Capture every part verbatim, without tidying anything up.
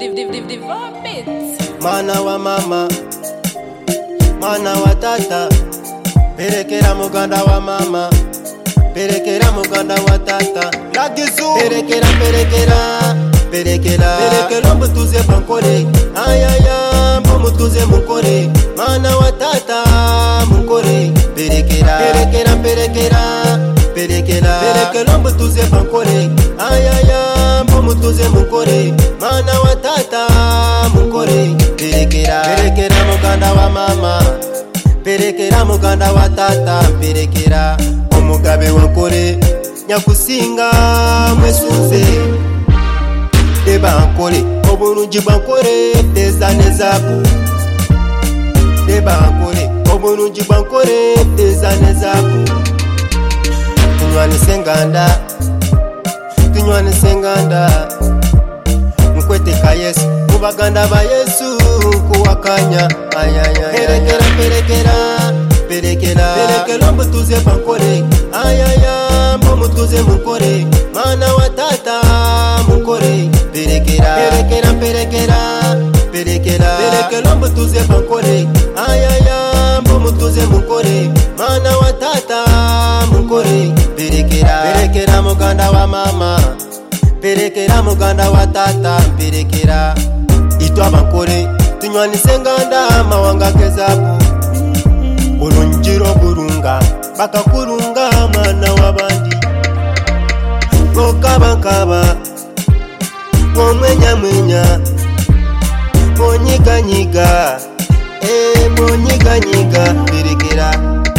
Mana wa mama, mana wa tata, perekera muganda wa mama, perekera muganda wa tata. Lagizu, perekera perekera, perekera, perekera mbutuze bankore, ayaya mbutuze mukore, mana wa tata mukore, perekera, perekera perekera, perekera, perekera mbutuze bankore, ayaya mbutuze mukore, mana wa tata mukore, perekera, perekera muganda wa mama, perekera muganda wa tata, perekera omugabe wankore nyakusinga mwesuze deba ankore obulungi bwankore teza nezabu deba ankore obulungi bwankore teza nezabu tunywane senganda tunywane senganda nkweteka Yesu kubaganda ba Yesu kuwakanya ayaya perekera perekera perekera perekera mbutuze bankore ayaya mbutuze mukore mana wa tata mukore perekera perekera perekera perekera perekera mbutuze bankore ayaya mbutuze mukore mana wa tata mukore perekera perekera muganda wa mama perekera muganda wa tata perekera itwa bankore tunywane senganda mawanga kezabu bulunjiro burunga bakakurunga mwana wabandi ngokaba nkaba ngomwenya mwenya monyiga nyiga eh monyiga nyiga perekera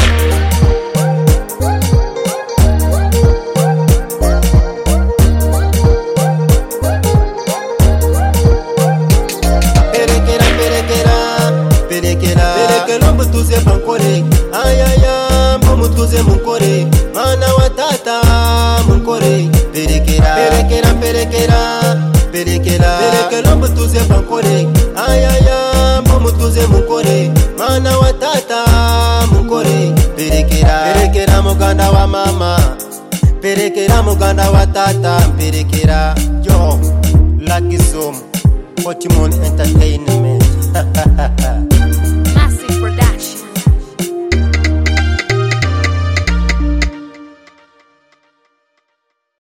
perekera perekera perekera perekera mbutuze bankore ayaya mbutuze mukore mana wa tata mukore perekera perekera perekera perekera perekera mbutuze bankore ayaya mbutuze mukore mana wa tata mukore perekera perekera muganda wa mama perekera muganda wa tata perekera yo Lagizu Potimon Entertainment